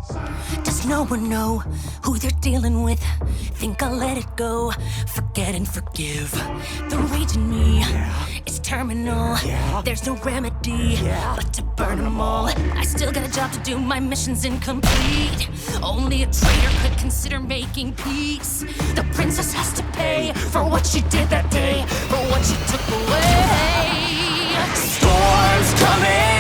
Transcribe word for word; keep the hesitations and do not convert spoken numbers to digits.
Does no one know who they're dealing with? Think I'll let it go, forget and forgive. The rage in me Yeah. is terminal. Yeah. There's no remedy Yeah. but to burn them all. I still got a job to do, my mission's incomplete. Only a traitor could consider making peace. The princess has to pay for what she did that day, for what she took away. Storms coming.